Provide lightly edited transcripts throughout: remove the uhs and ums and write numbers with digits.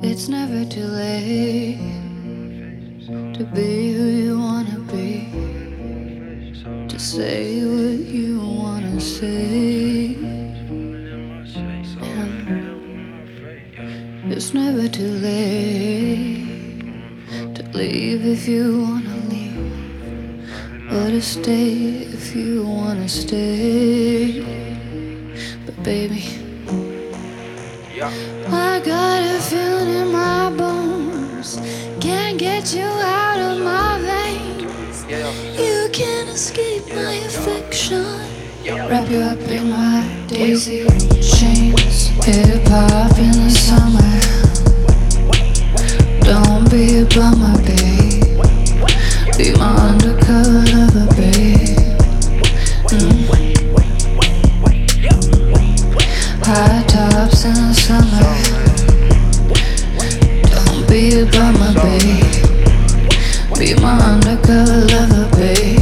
It's never too late to be who you wanna be, to say what you wanna say. And it's never too late to leave if you wanna leave, or to stay if you wanna stay. But baby, I got a feeling in my bones, can't get you out of my veins. You can't escape my affection. Wrap you up in my daisy chains. Hip hop in the summer. Don't be a bummer, babe. Be my undercover lover, babe. High tops in the summer. Don't be a bummer, babe. Be my undercover lover, babe.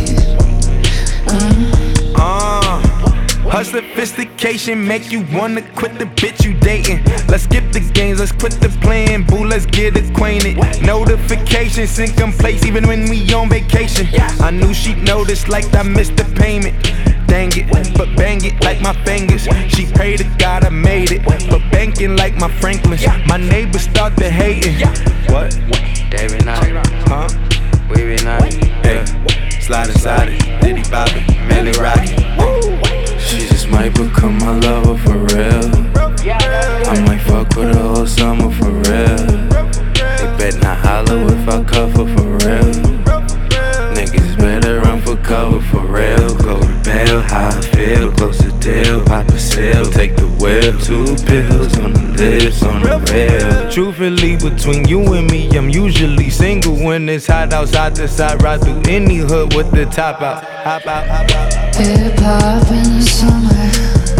Her sophistication make you wanna quit the bitch you dating. Let's skip the games, let's quit the playing, boo, let's get acquainted. Notifications in place even when we on vacation. I knew she'd notice like I missed the payment. Dang it, but bang it like my fingers. She prayed to God I made it, but banking like my Franklins. My neighbors start to hating. What? They been out, Huh? we been out. Hey, slide inside it, Diddy Bobby, Millie Rocky. She just might become my lover for real. I might fuck with her all summer for real. They bet not holler if I cover for real. Niggas better run for cover for real. Go to bail, how I feel, close the deal, pop a seal, take the wheel. 2 pills on the lips, on the rail. Truthfully, between you and me, I'm usually single when it's hot outside the side. Ride through any hood with the top out. Hop out, hop out. Hip hop in the summer.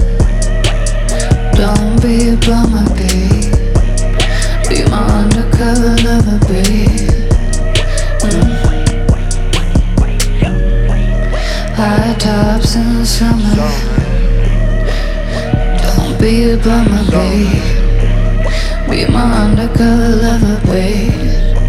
Don't be a bummer, babe. Be my undercover lover, babe. High tops in the summer. Don't be a bummer, babe. Be my undercover lover, babe.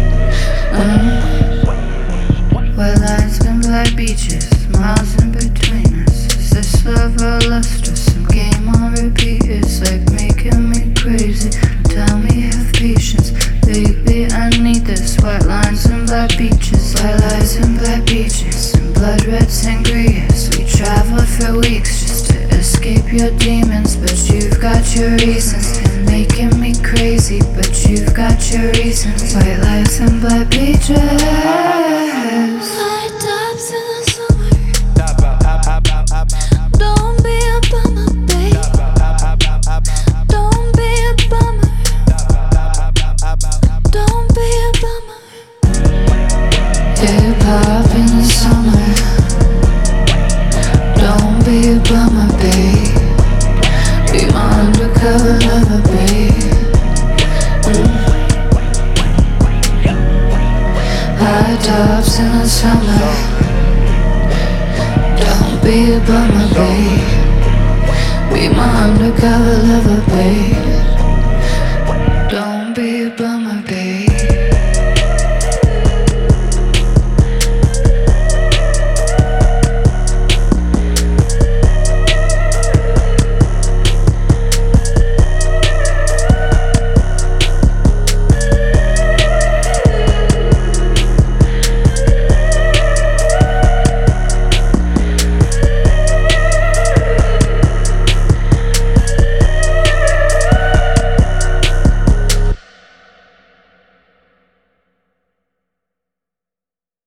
White lights and black beaches, miles in between us. Is this love or lust or some game on repeat? It's like making me crazy. Tell me have patience, baby, I need this. White lines and black beaches, white lights and black beaches, and blood red sangrias. We travel for weeks just to escape your demons, but you've got your reasons. And making me crazy, but you've got your reasons. White lights and black beaches. High tops in the summer. Don't be a bummer, babe. Don't be a bummer. Don't be a bummer. Hip hop in the summer. Don't be a bummer, babe. Be my undercover lover, babe. High tops in the summer. Don't be a bummer, babe. Be my undercover lover, babe.